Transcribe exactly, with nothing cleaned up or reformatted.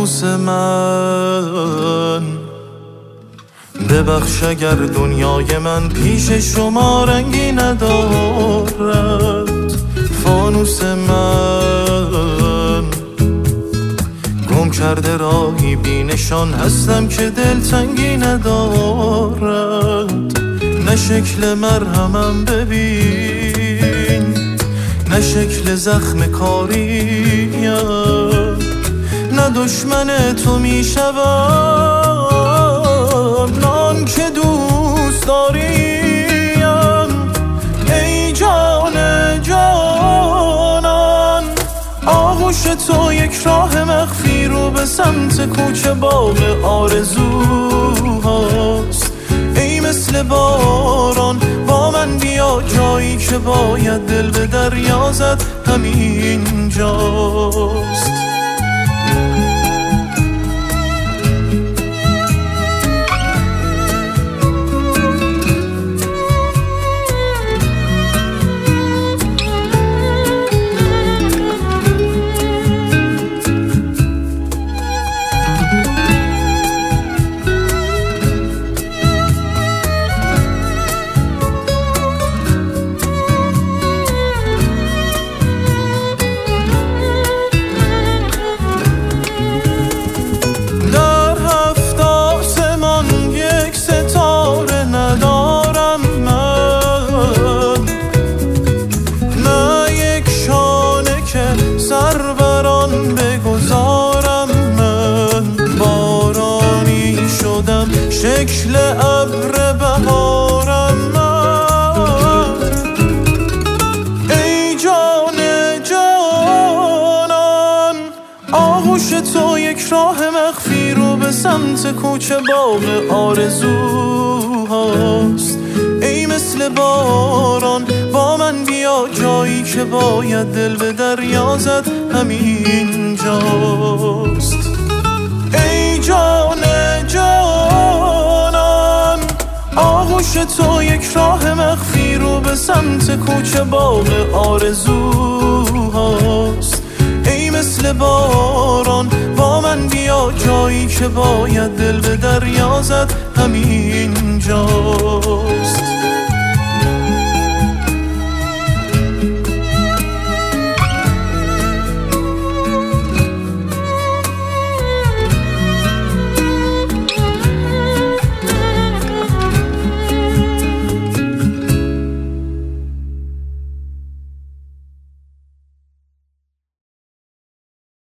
فانوس من. ببخش اگر دنیای من پیش شما رنگی ندارد. فانوس من گم کرده راهی بی نشان هستم که دلتنگی ندارد. نه شکل مرهمم ببین، نه شکل زخم کاریم، نه دشمن تو میشوم، نان که دوست داریم. ای جان جانان، آغوش تو یک راه مخفی رو به سمت کوچه باغ آرزوهاست. ای مثل باران با من بیا، جایی که باید دل به دریا زد همین جاست. شکل ابر بهارم من. ای جان جانان، آغوش تو یک راه مخفی رو به سمت کوچه باغ آرزوهاست. ای مثل باران با من بیا، جایی که باید دل به دریا زد همین جاست. ای جان جانان، آغوش تو یک راه مخفی رو به سمت کوچه باغ آرزوهاست. ای مثل باران با من بیا، جایی که باید دل به دریا زد همین جا.